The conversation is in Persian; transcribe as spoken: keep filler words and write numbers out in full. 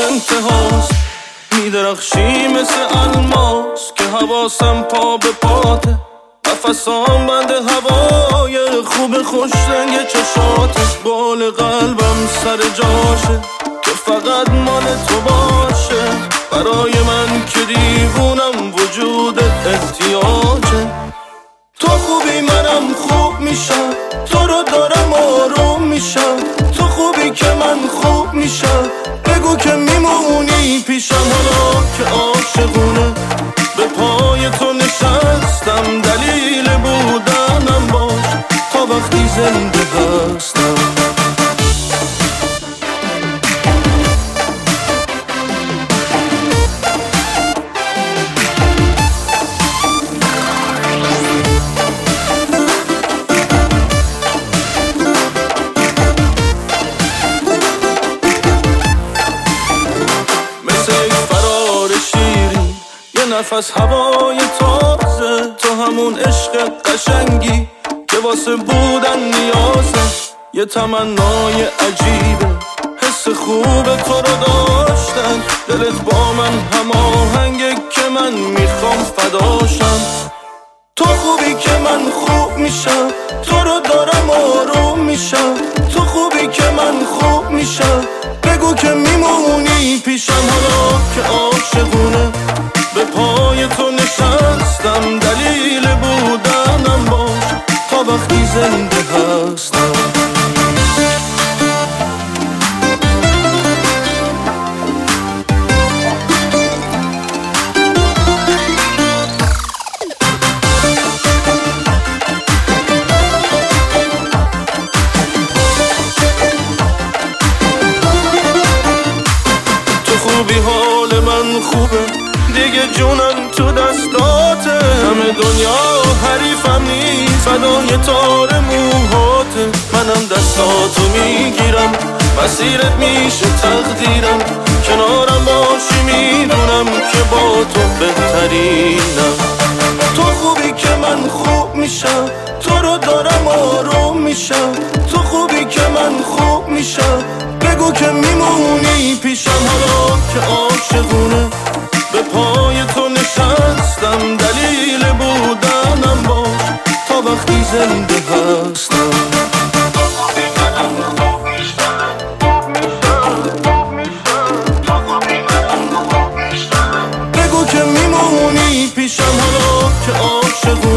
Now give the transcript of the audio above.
انتهاست، میدرخشی مثل الماس که حواسم پا به پاته، نفسام بند هوای خوب خوش رنگ چشاته، بال قلبم سر جاشه که فقط مال تو باشه، برای من که دیوونم وجودت احتیاجه. تو خوبی منم خوب میشم، تو رو دارم آروم میشم، تو خوبی که من خوب میشم، بگو که میمونی پیشم. حالا که عاشقونه به پای تو نشستم، دلیل بودنم باش تا وقتی زنده هستم. نفس هوای تازه، تو همون عشق قشنگی که واسه بودن نیازه، یه تمنای عجیبه حس خوب تو رو داشتن، دلت با من هماهنگه که من میخوام فداشم. تو خوبی که من خوب میشم، تو رو دارم آروم میشم، تو خوبی که من خوب میشم، بگو که میمونی پیشم. حالا که عاشقونه به پای تو نشستم، دلیل بودنم باش تا وقتی زنده هستم. تو خوبی حال من خوبه دیگه، جونم تو دستاته، همه دنیا حریفم نیست، فدای تار موهاته، منم دستاتو میگیرم، مسیرت میشه تقدیرم، کنارم باشی میدونم که با تو بهترینم. تو خوبی که من خوب میشم، تو رو دارم آروم میشم، تو خوبی که من خوب میشم، بگو که میمونی پیشم. حالا که عاشقونه به پای تو نشستم، دلیل بودنم باش تا وقتی زنده هستم. بگو که میمونی پیشم. حالا که عاشقونه